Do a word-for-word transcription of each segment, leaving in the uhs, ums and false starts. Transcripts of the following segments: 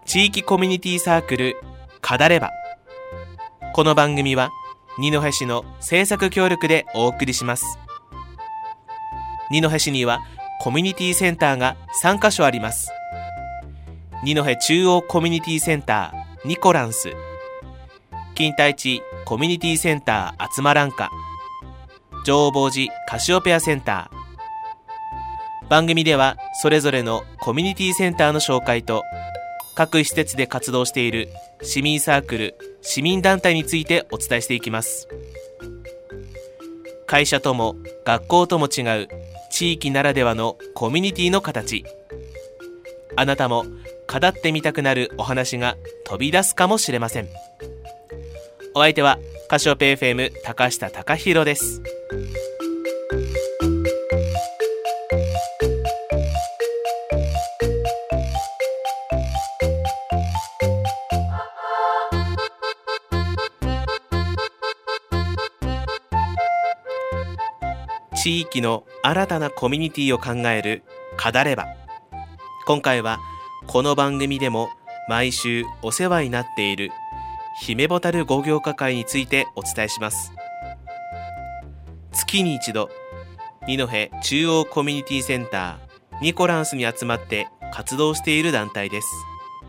地域コミュニティサークルカダレバ。この番組は二戸市の制作協力でお送りします。二戸市にはコミュニティセンターがさんカ所あります。二戸中央コミュニティセンターニコランス、金田一コミュニティセンターあつまらんか、上坊寺カシオペアセンター。番組ではそれぞれのコミュニティセンターの紹介と、各施設で活動している市民サークル、市民団体についてお伝えしていきます。会社とも学校とも違う地域ならではのコミュニティの形。あなたも語ってみたくなるお話が飛び出すかもしれません。お相手はカシオペ エフエム 高下隆弘です。地域の新たなコミュニティを考えるカダレバ。今回はこの番組でも毎週お世話になっている姫ボタル五行家会についてお伝えします。月に一度、二戸中央コミュニティセンターニコランスに集まって活動している団体です。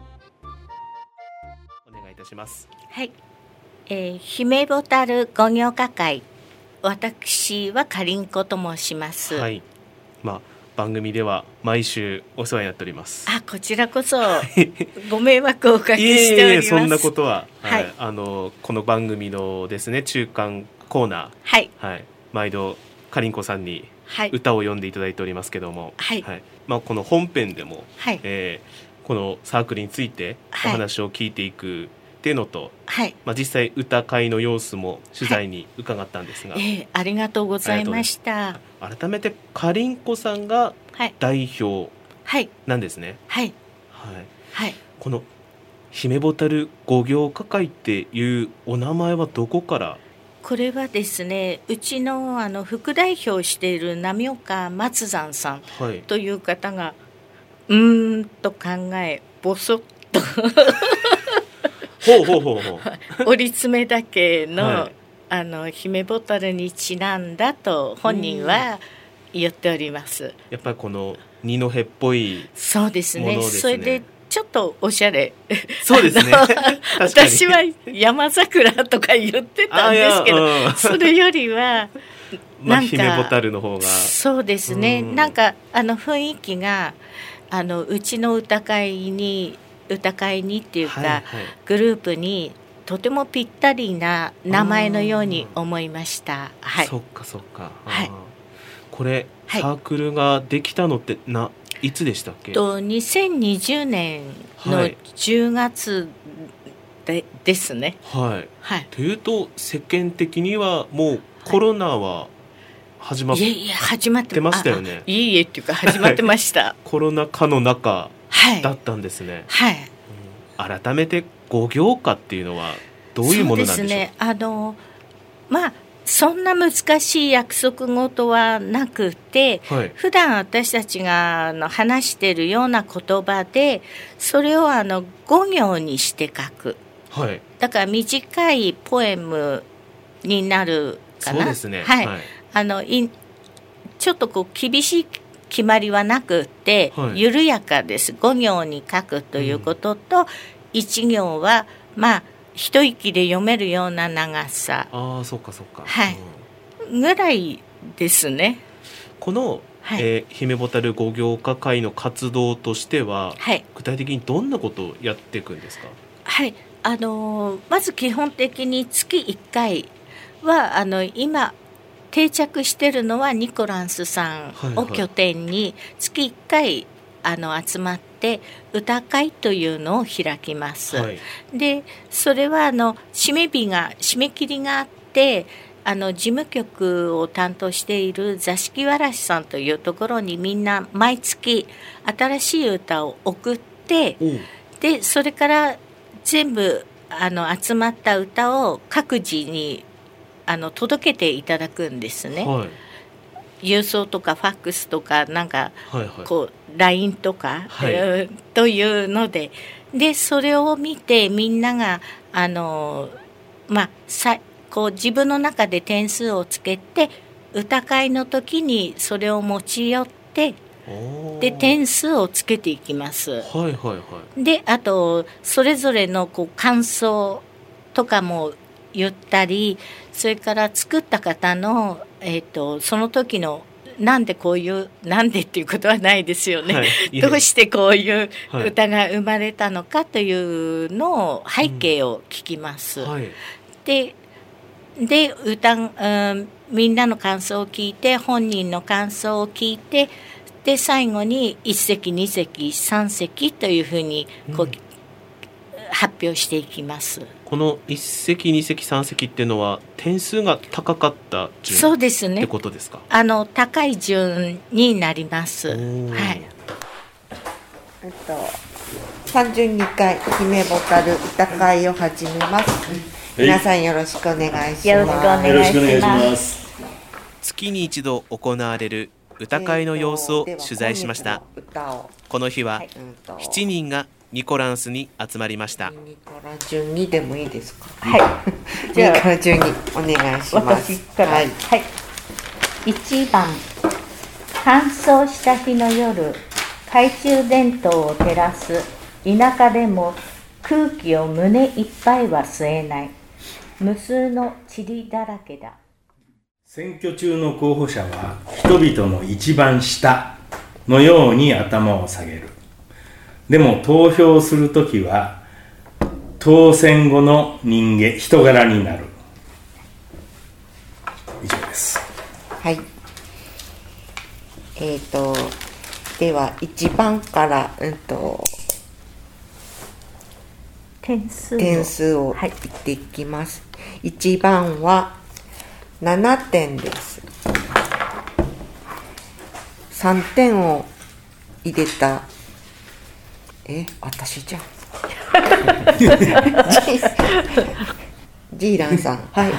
お願いいたします。 はい、えー、姫ボタル五行家会、私はかりんこと申します。 はい、まあ、番組では毎週お世話になっております。 あ、こちらこそご迷惑をおかけしております。 いえいえ、そんなことは、 はいはい、あのこの番組のですね、中間コーナー、 はいはい、毎度かりんこさんにはい歌を読んでいただいておりますけども、 はいはい、まあ、この本編でも、 はい、 えー、このサークルについてお話を聞いていくっていうのと、 はい、 まあ、実際歌会の様子も取材に伺ったんですが、 はい、えー、ありがとうございました。 改めてかりんこさんが代表なんですね。 はい、 はい、 はい、 この姫ボタル五行家会っていうお名前はどこから？ これはですね、うちのあの副代表をしている浪岡松山さんという方が、はい、うーんと考えぼそっとほうほうほうほう折り詰めだけの、 はい、 あの姫ボタルにちなんだと本人は言っております。 やっぱりこの二戸っぽいそうですね、 ものですね。 それでちょっとおしゃれ。 そうですね私は山桜とか言ってたんですけど、うん、それよりはまあ、姫ボタルの方がそうですね、うん、なんかあの雰囲気があのうちの歌会に歌会にっていうか、はいはい、グループにとてもぴったりな名前のように思いました。はい、 そっかそっか、 はい、 これ、はい、サークルができたのってないつでしたっけ？ とにせんにじゅうねんのじゅうがつで、はい、ですね。 はい、 はい、 というと世間的にはもうコロナは始まって、 はい、いやいや始まってましたよね。 いえいえっていうか始まってました、はい、 コロナ禍の中だったんですね。 はい、 うん、改めて五行家っていうのはどういうものなんでしょう？ そうですね、あのまあそんな難しい約束事はなくて、はい、普段私たちがあの話しているような言葉でそれをあの五行にして書く、 はい、 だから短いポエムになるかな。 そうですね、 はい、 はい、 あのいちょっとこう厳しい決まりはなくて、はい、緩やかです。五行に書くということと、うん、一行はまあ一息で読めるような長さ、 ああ、そっかそっか、 はい、うん、ぐらいですね。 この、はい、えー、姫ボタル五行家会の活動としては、はい、具体的にどんなことをやっていくんですか？ はい、あのー、まず基本的に月いっかいはあの今定着しているのはニコランスさんを拠点に月いっかいあの集まって歌会というのを開きます、はい、でそれはあの締め日が締め切りがあってあの事務局を担当している座敷わらしさんというところにみんな毎月新しい歌を送ってでそれから全部あの集まった歌を各自にあの届けていただくんですね、はい、郵送とかファックスとかなんかこうライン とか、はい、というのででそれを見てみんながあの、まあ、さこう自分の中で点数をつけて歌会の時にそれを持ち寄ってで点数をつけていきます。はいはいはい、であとそれぞれのこう感想とかも言ったり、それから作った方の、えーと、その時のなんでこういうなんでっていうことはないですよね、はい、どうしてこういう歌が生まれたのかというのを背景を聞きます、うんはい、で, で歌、うん、みんなの感想を聞いて本人の感想を聞いてで最後にいっ席に席さん席というふうにこう、うん、発表していきます。 このいっ席に席さん席っていうのは点数が高かった順そうですねってことですか？ あの高い順になります。はい。 えっとさんじゅうにかい姫ボタル歌会を始めます。皆さんよろしくお願いします。 よろしくお願いします。 月に一度行われる歌会の様子を取材しました。この日はしちにんがニコランスに集まりました。 ニコラ順にでもいいですか？ はいじゃあニコラ順にお願いします。 私から、はいはい、いちばん乾燥した日の夜懐中電灯を照らす田舎でも空気を胸いっぱいは吸えない無数の塵だらけだ。 選挙中の候補者は人々の一番下のように頭を下げる。でも投票するときは当選後の人間人柄になる。以上です。 はい。えっとではいちばんから、うん、と点数を点数を言っていきます。はい、いちばんはななてんです。さんてんを入れたえ私じゃんジーランさんはい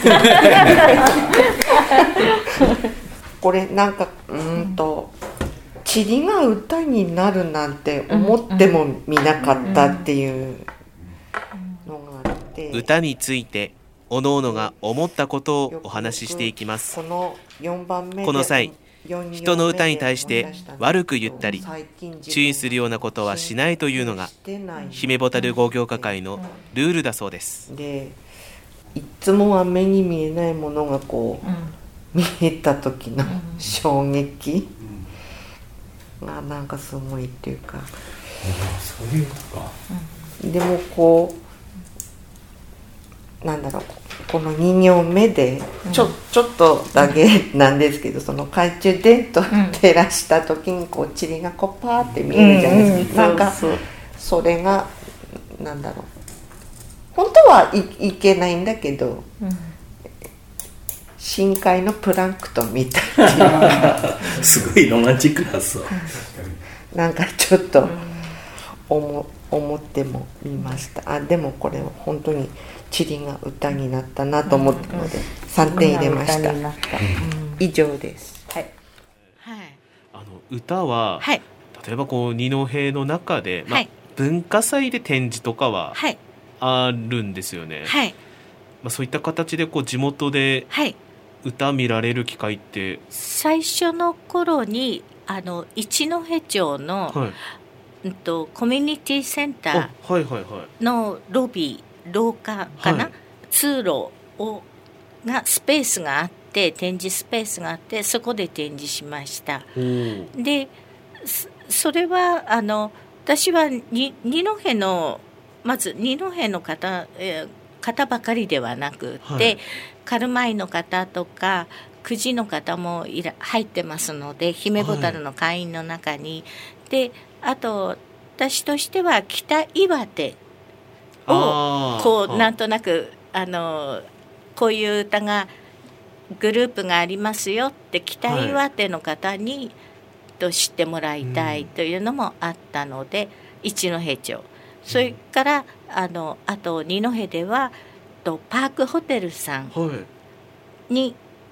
これなんかうーんと塵が歌になるなんて思ってもみなかったっていうのがあって、 歌についておのおのが思ったことをお話ししていきます。 このよんばんめでこの際人の歌に対して悪く言ったり注意するようなことはしないというのが姫ボタル語行歌会のルールだそうです。 でいつもは目に見えないものがこう、うん、見えた時の衝撃がなんかすごいっていうか、うん、 そういうことか、 うん、でもこうなんだろうこのに行目でち ょ,、うん、ちょっとだけなんですけど、その懐中電灯照らした時にこう塵がこうパーって見えるじゃないですか、うんうん、なんかそれがなんだろう本当はい、いけないんだけど、うん、深海のプランクトンみたいなすごいロマンチックなそうなんかちょっと思、思ってもみました。あでもこれは本当に塵が歌になったなと思ったので、うん、さんてん入れました、うん、以上です。はい、 はい、あの歌は、はい、例えばこう二戸の中で、まあはい、文化祭で展示とかはあるんですよね、はい、まあ、そういった形でこう地元で歌見られる機会って、はい、 最初の頃にあの一戸町の、はい、うんと、コミュニティセンターのロビー廊下かな、はい、通路をがスペースがあって展示スペースがあってそこで展示しました。でそれはあの私はに二戸のまず二戸の方、えー、方ばかりではなくて、はい、カルマイの方とか久慈の方もいら入ってますので姫ボタルの会員の中に、はい、であと私としては北岩手をこうなんとなくあのこういう歌がグループがありますよって北岩手の方にと知ってもらいたいというのもあったので、うん、一戸町それからあのあと二戸ではとパークホテルさんに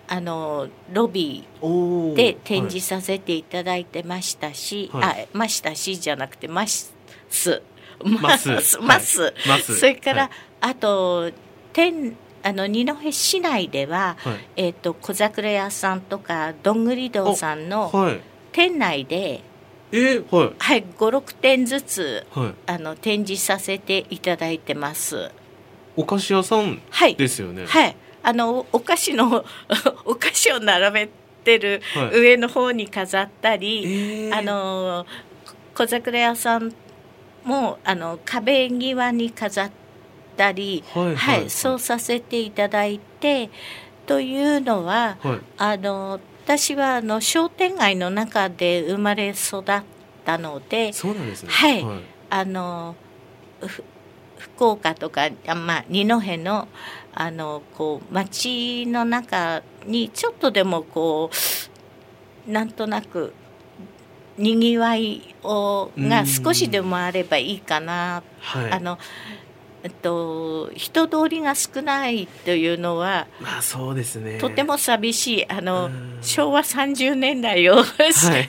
あのロビーで展示させていただいてましたし、はい、あましたしじゃなくてますますます、はい、それから、はい、あと天あの二戸市内では、はい、えーと、小桜屋さんとかどんぐり堂さんの店内で、 えーはいはい、ごろくてんずつ、はい、あの展示させていただいてます。 お菓子屋さんですよね。 はい、はい、あのお菓子のお菓子を並べてる上の方に飾ったり、はい、あの小桜屋さんもあの壁際に飾ったたり、はいはいはいはい、そうさせていただいてというのは、はい、あの私はあの商店街の中で生まれ育ったので、 そうなんですね、 はいはい、あの福岡とか、まあ、二戸の、あのこう街の中にちょっとでもこうなんとなくにぎわいをが少しでもあればいいかな、はい、あのえっと、人通りが少ないというのは、 まあそうですね、 とても寂しいあの昭和さんじゅうねんだいを、はい、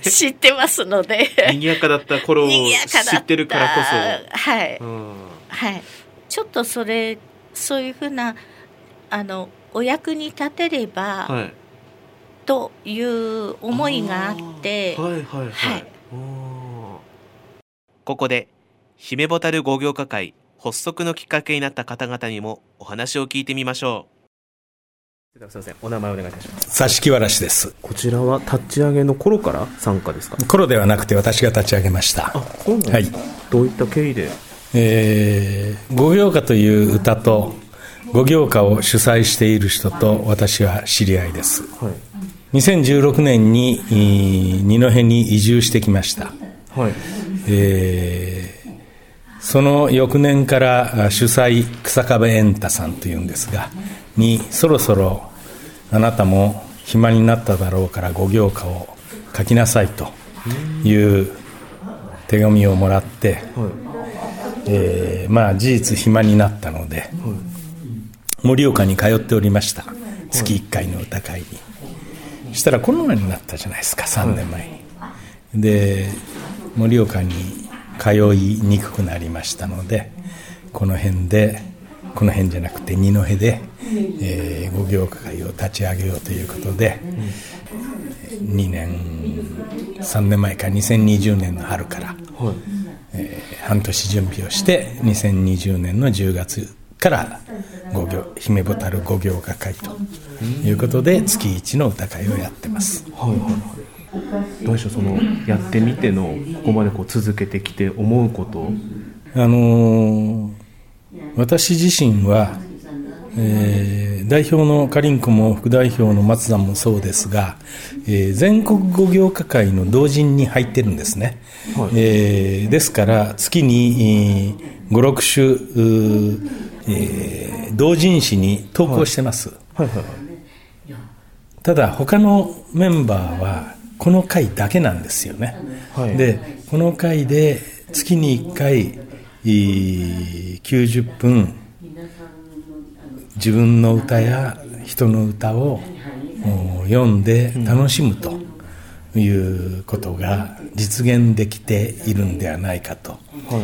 知ってますので賑やかだった頃を知ってるからこそ、 はい、はい、ちょっとそれそういうふうなあのお役に立てれば、はい、という思いがあってはいはいはい、はい、ここで姫ボタルご業家会発足のきっかけになった方々にもお話を聞いてみましょう。すいません、お名前お願いいたします。 佐敷わらしです。 こちらは立ち上げの頃から参加ですか？ 頃ではなくて私が立ち上げました。 あ、そうなんですか、はい、どういった経緯で？ えー、ご行歌という歌とご行歌を主催している人と私は知り合いです、はい、にせんじゅうろくねんに二戸に移住してきました、はい、えーその翌年から主催草壁エンタさんというんですがにそろそろあなたも暇になっただろうからご行歌を書きなさいという手紙をもらって、はいえー、まあ事実暇になったので盛岡に通っておりました。月いっかいの歌会にそしたらコロナになったじゃないですか、さんねんまえに。で盛岡に通いにくくなりましたので、この辺でこの辺じゃなくて二戸で、えー、ご行歌会を立ち上げようということで、うん、にねんさんねんまえかにせんにじゅうねんの春から、はいえー、半年準備をしてにせんにじゅうねんのじゅうがつからご行姫ボタルご行歌会ということで月一の歌会をやってます、はいはいはい。 どうでしょう、そのやってみてのここまでこう続けてきて思うこと。 あのー、私自身は、えー、代表のカリンコも副代表の松さんもそうですが、えー、全国ご行歌会の同人に入ってるんですね、はいえー、ですから月にご、ろくしゅ、えー、同人誌に投稿してます、はいはいはいはい、ただ他のメンバーはこの回だけなんですよね、はい、でこの回で月にいっかいきゅうじゅっぷん自分の歌や人の歌を読んで楽しむということが実現できているんではないかと、はい、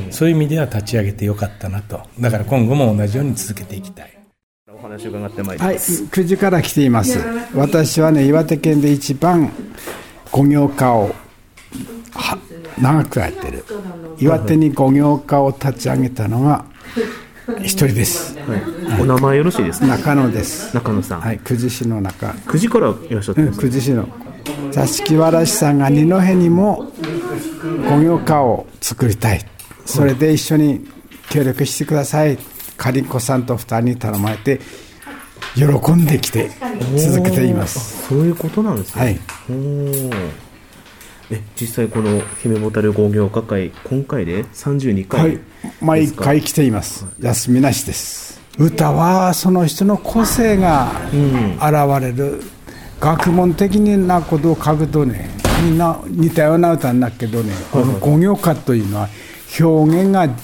そういう意味では立ち上げてよかったなと。だから今後も同じように続けていきたい。 お話を伺ってまいります。 はい、久慈から来ています。私はね、岩手県で一番ご行歌を長くやってる。岩手にご行歌を立ち上げたのが一人です、 はいはい、お名前よろしいですか？ 中野です。 中野さん、 はい、久慈市の中久慈からいらっしゃってます、 うん、久慈市の座敷わらしさんが二戸にもご行歌を作りたい、それで一緒に協力してください、かりんこさんと二人に頼まれて喜んできて続けています。 そういうことなんですね、はい、おえ実際この姫ボタルご行歌会今回でさんじゅうにかいですか？ はい、毎回来ています。休みなしです。歌はその人の個性が現れる、うん、学問的なことを書くとね、みんな似たような歌なんだけどね、はいはい、このご行歌というのは表現が、うん、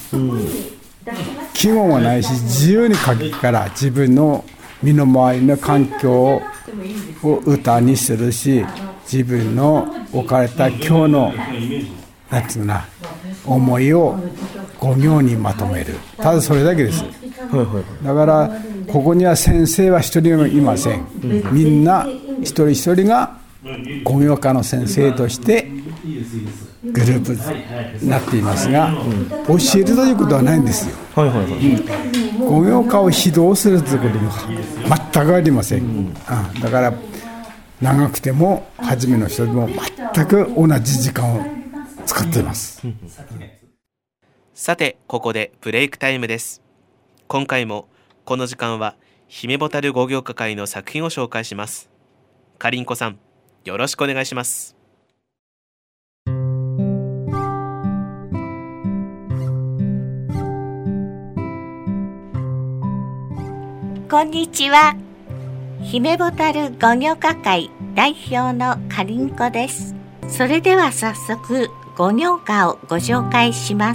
季語もないし自由に書くから自分の身の回りの環境をを歌にするし、自分の置かれた今日のなんていうな思いをご行にまとめる。ただそれだけです。だからここには先生は一人もいません。みんな一人一人がご行科の先生としてグループになっていますが、教えるということはないんですよ。ご行科を指導するということも全くありません。うん、だから長くても初めの人でも全く同じ時間を使っています。 さて、ここでブレイクタイムです。今回もこの時間は姫ボタルご行科会の作品を紹介します。かりんこさん、よろしくお願いします。 こんにちは。姫ボタルご行科会代表のかりんこです。それでは早速ご行科をご紹介します。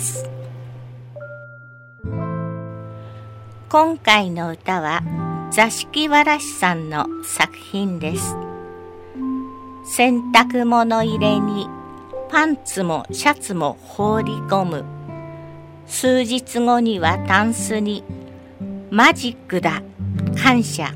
今回の歌は座敷わらしさんの作品です。洗濯物入れにパンツもシャツも放り込む。数日後にはタンスにマジックだ感謝。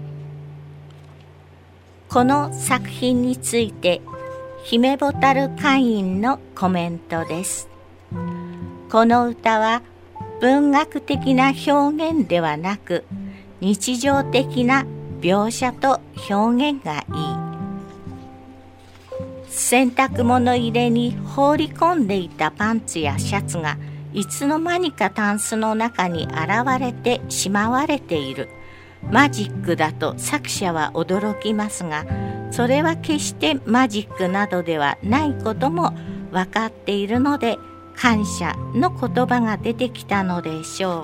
この作品について姫ボタル会員のコメントです。この歌は文学的な表現ではなく日常的な描写と表現がいい。洗濯物入れに放り込んでいたパンツやシャツがいつの間にかタンスの中に現れてしまわれている。マジックだと作者は驚きますが、それは決してマジックなどではないことも分かっているので、感謝の言葉が出てきたのでしょ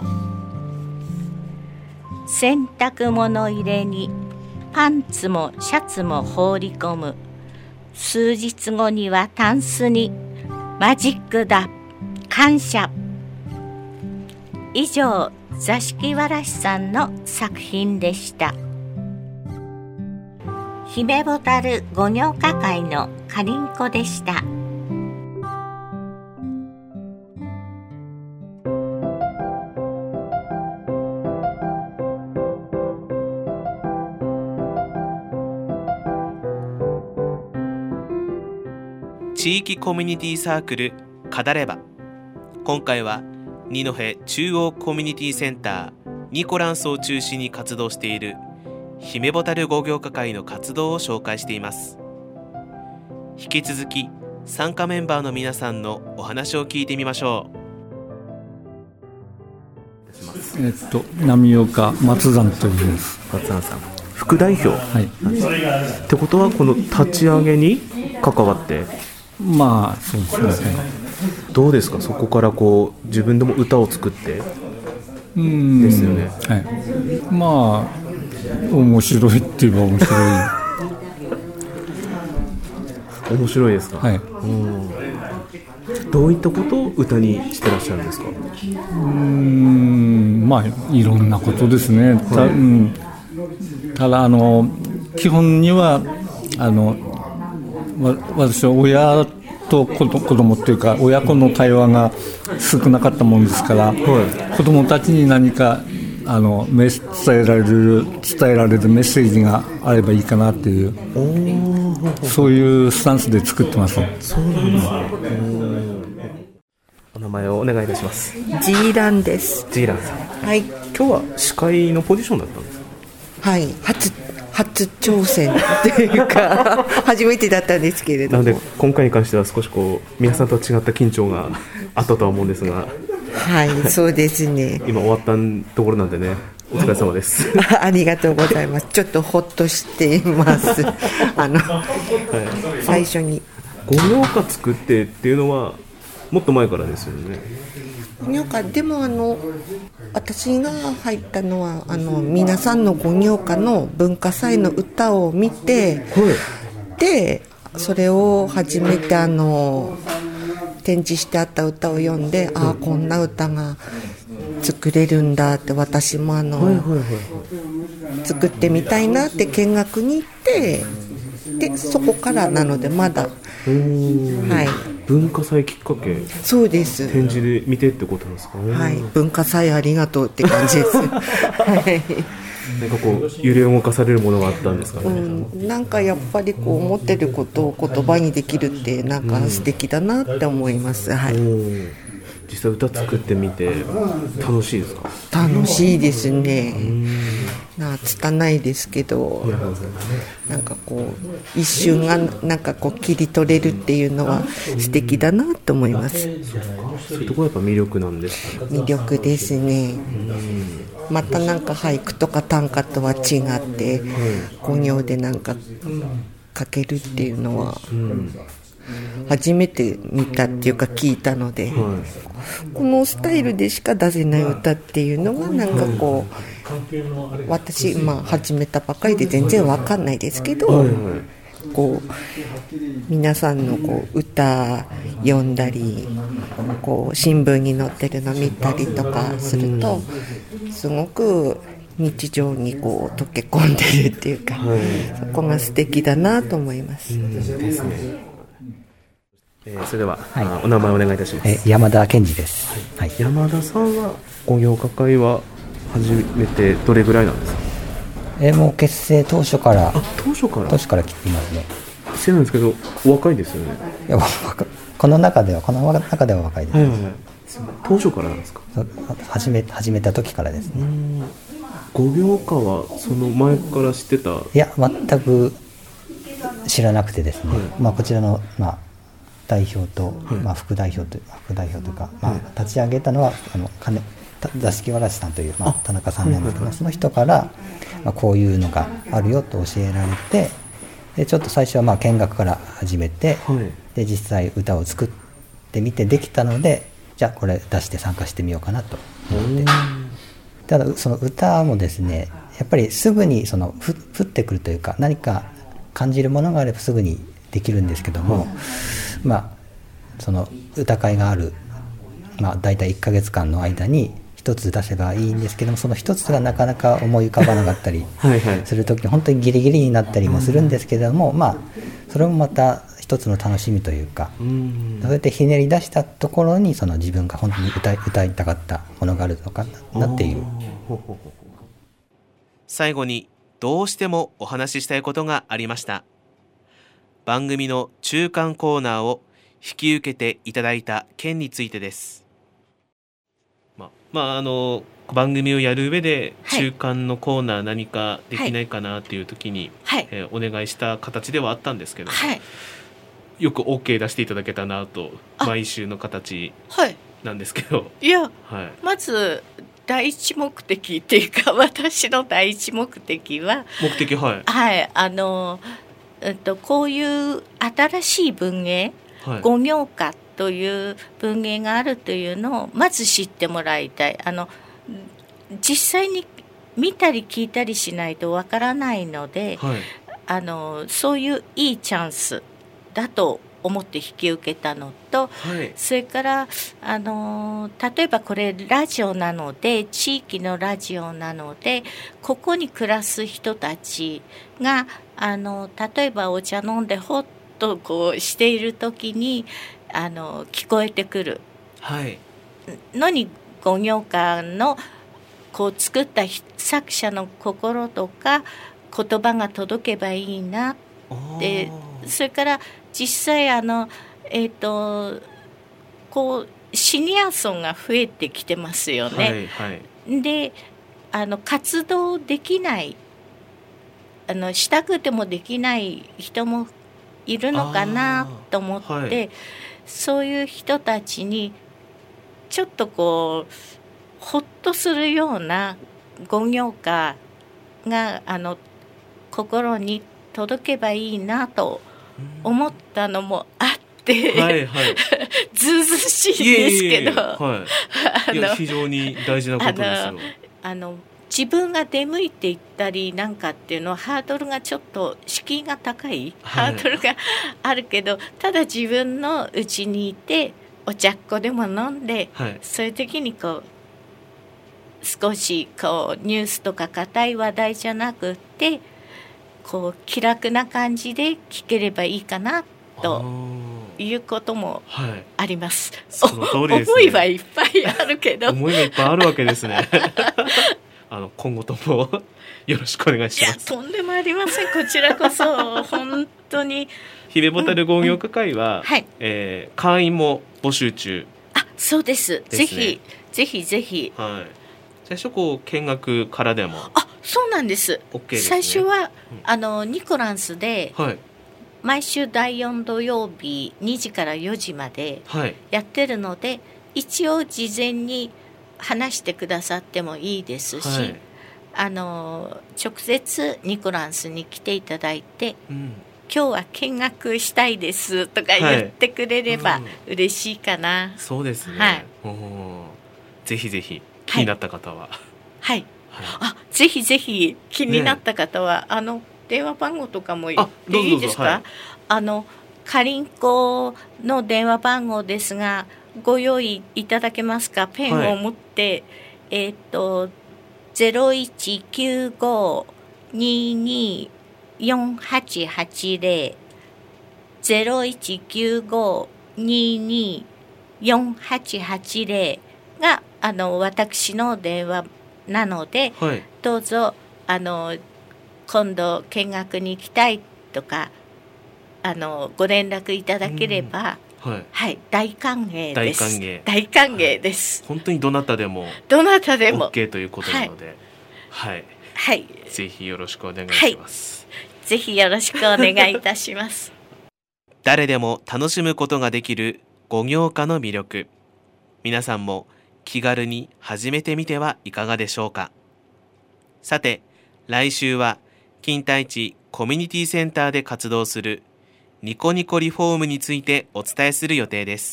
う。洗濯物入れにパンツもシャツも放り込む。数日後にはタンスにマジックだ感謝。以上、座敷わらしさんの作品でした。姫ボタルご行科会のかりんこでした。 地域コミュニティサークルカダレバ。今回は二戸中央コミュニティセンターニコランスを中心に活動している姫ボタルご行科会の活動を紹介しています。引き続き参加メンバーの皆さんのお話を聞いてみましょう。えっと浪岡松山と言います。 松山さん、副代表、 はい、 ってことはこの立ち上げに関わって、 まあそうですね。 どうですか、そこからこう自分でも歌を作ってうんですよね。 はい、まあ面白いって言えば面白い面白いですか。 はい。 うん、どういったことを歌にしてらっしゃるんですか。 うんまあいろんなことですね。た、うん、ただあの基本にはあのわ私は親と子供っていうか親子の会話が少なかったもんですから、はい、子供たちに何かあの伝えられる伝えられるメッセージがあればいいかなっていう、そういうスタンスで作ってます。 そうなんですね。お名前をお願いいたします。 ジーランです。 ジーランさん、 はい、 今日は司会のポジションだったんですか。 はい、初初挑戦っていうか初めてだったんですけれども、 なので今回に関しては少しこう皆さんとは違った緊張があったとは思うんですが、 はいそうですね今終わったところなんでね、お疲れ様ですありがとうございます。ちょっとほっとしていますあの、はい、最初にご行科作ってっていうのはもっと前からですよね。 ご行科でもあの私が入ったのはあの皆さんのご行科の文化祭の歌を見て、はい、でそれを初めてあの展示してあった歌を読んで、ああこんな歌が作れるんだって、私もあの、はいはいはい、作ってみたいなって見学に行って、でそこからなのでまだ、はい、 文化祭きっかけ、 そうです、 展示で見てってことなんですかね。 はい、文化祭ありがとうって感じです、はいなんかこう揺れ動かされるものがあったんですかね。 うん、なんかやっぱりこう思ってることを言葉にできるってなんか素敵だなって思います、はい、 実際歌作ってみて楽しいですか？ 楽しいですね。な拙いですけど、なんかこう一瞬がなんかこう切り取れるっていうのは素敵だなと思います。 そういうところがやっぱ魅力なんですか？ 魅力ですね。またなんか俳句とか短歌とは違って五行でなんか書けるっていうのは初めて見たっていうか聞いたので、このスタイルでしか出せない歌っていうのがなんかこう私、まあ、始めたばかりで全然わかんないですけど、こう皆さんのこう歌読んだりこう新聞に載ってるの見たりとかするとすごく日常にこう溶け込んでるっていうか、そこが素敵だなと思います。 ですね。えー、それでは、 はい、 お名前お願いいたします。 え山田健二です、はいはい、 山田さんは五行歌会は初めてどれぐらいなんですか？ えー、もう結成当初からあ当初から当初から来ていますね。 失礼なんですけどお若いですよね。 いやこの中ではこの中では若いです、はいはいはい、 当初からなんですか？ 始め始めた時からですね。 五行歌はその前から知ってた？いや全く知らなくてですね、はい、まあ、こちらの、まあ、代表と、はい、まあ、副代表と副代表というか、まあ、立ち上げたのはあの金座敷わらしさんという、まあ、田中さんなんですけど、その人から、まあ、こういうのがあるよと教えられて、でちょっと最初はまあ見学から始めて、はい、で実際歌を作ってみてできたので、じゃあこれ出して参加してみようかなと思って、ただその歌もですね、やっぱりすぐにそのふ降ってくるというか、何か感じるものがあればすぐにできるんですけども、まあその歌会がある、まあ、大体いっかげつかんの間に一つ出せばいいんですけども、その一つがなかなか思い浮かばなかったりするときに本当にギリギリになったりもするんですけれども、まあそれもまた一つの楽しみというか、そうやってひねり出したところにその自分が本当に 歌い、歌いたかったものがあるのかなっていう。 最後にどうしてもお話ししたいことがありました。番組の中間コーナーを引き受けていただいた件についてです。まあ、まあ、あの番組をやる上で中間のコーナー何かできないかなっていう時に、はい、えー、お願いした形ではあったんですけど、はい、よく OK 出していただけたなと、毎週の形なんですけど、はい、 いや、はい、まず第一目的っていうか、私の第一目的は目的はい、 はい、あの、えっと、こういう新しい文芸、はい、五行歌という文芸があるというのをまず知ってもらいたい。あの実際に見たり聞いたりしないとわからないので、はい、あのそういういいチャンスだと思って引き受けたのと、はい、それからあの例えばこれラジオなので、地域のラジオなので、ここに暮らす人たちがあの例えばお茶飲んでほっとこうしている時にあの聞こえてくるのに、五行歌のこう作った作者の心とか言葉が届けばいいなって。それから実際あの、えーと、こうシニア層が増えてきてますよね、はいはい、であの活動できないあのしたくてもできない人もいるのかなと思って、はい、そういう人たちにちょっとこうほっとするような五行歌があの心に届けばいいなと思ったのもあって、はいはい、ずうずうしいですけど、いえいえいえ、はい、いや非常に大事なことですよ。あのあの自分が出向いていったりなんかっていうのはハードルがちょっと敷居が高い、はい、ハードルがあるけど、ただ自分の家にいてお茶っこでも飲んで、はい、そういう時にこう少しこうニュースとか固い話題じゃなくて、 こう気楽な感じで聞ければいいかなということもあります。 その通りですね。 思いはいっぱいあるけど思いがいっぱいあるわけですねあの今後ともよろしくお願いします。 いやとんでもありません。こちらこそ本当にひべぼたる豪業家会は、うんはいえー、会員も募集中。 あそうです。ですね、ぜひぜひぜひ、 はい、最初こう見学からでもあそうなんです、 OK ですね、 最初は、うん、あのニコランスで、はい、毎週だいよん土曜日にじからよじまでやってるので、はい、一応事前に話してくださってもいいですし、はい、あの直接ニコランスに来ていただいて、うん、今日は見学したいですとか言ってくれれば嬉しいかな、はいうん、 そうですね、はい、おぜひぜひ気になった方は、 はい、はい、あぜひぜひ気になった方は、ね、あの電話番号とかも言っていいですか？はい、あのカリンコの電話番号ですがご用意いただけますか？ペンを持って、はい、えっ、ー、とゼロいちきゅうご にーにー よんはちはちゼロ ゼロいちきゅうご にーにー よんはちはちゼロがあの私の電話なので、はい、どうぞあの今度見学に行きたいとかあのご連絡いただければ、うんはいはい、大歓迎です。大歓迎、大歓迎です、 はい、本当にどなたでもどなたでも OK ということなので、はい、 はい、 ぜひよろしくお願いします、 はい、ぜひよろしくお願いいたします誰でも楽しむことができる語業家の魅力、皆さんも気軽に始めてみてはいかがでしょうか。さて来週は錦太一コミュニティセンターで活動するニコニコリフォームについてお伝えする予定です。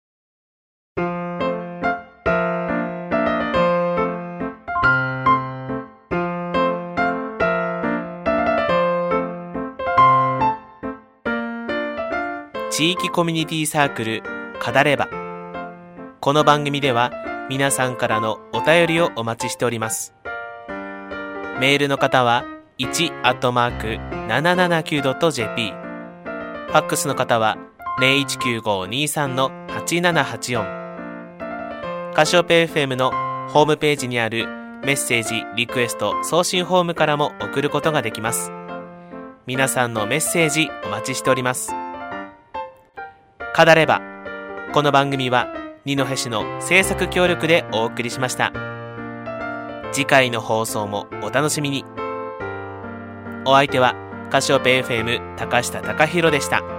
地域コミュニティサークルカダレバ、この番組では皆さんからのお便りをお待ちしております。メールの方はいち アットマーク ななななきゅう ドット ジェーピー、 ファックスの方は ゼロいちきゅうご にーさん はちななはちよん、 カシオペ エフエム のホームページにあるメッセージリクエスト送信フォームからも送ることができます。皆さんのメッセージお待ちしております。カダレバ、この番組は二戸市の制作協力でお送りしました。次回の放送もお楽しみに。お相手はカシオペ エフエム 高下貴弘でした。